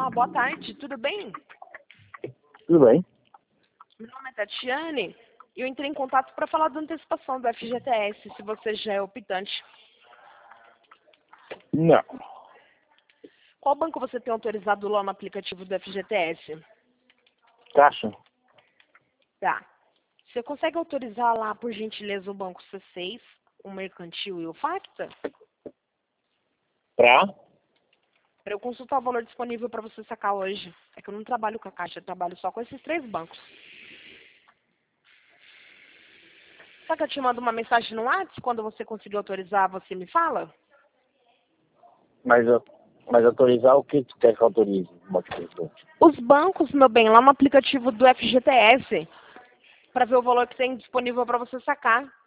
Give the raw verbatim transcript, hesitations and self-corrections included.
Olá, boa tarde, tudo bem? Tudo bem? Meu nome é Tatiane e eu entrei em contato para falar da antecipação do F G T S, se você já é optante. Não. Qual banco você tem autorizado lá no aplicativo do F G T S? Caixa? Tá. Você consegue autorizar lá, por gentileza, o banco C seis, o Mercantil e o Facta? Pra? Para eu consultar o valor disponível para você sacar hoje. É que eu não trabalho com a Caixa, eu trabalho só com esses três bancos. Só que eu te mando uma mensagem no WhatsApp, quando você conseguir autorizar, você me fala? Mas, mas autorizar o que tu quer que autorize? Os bancos, meu bem, lá no aplicativo do F G T S, para ver o valor que tem disponível para você sacar.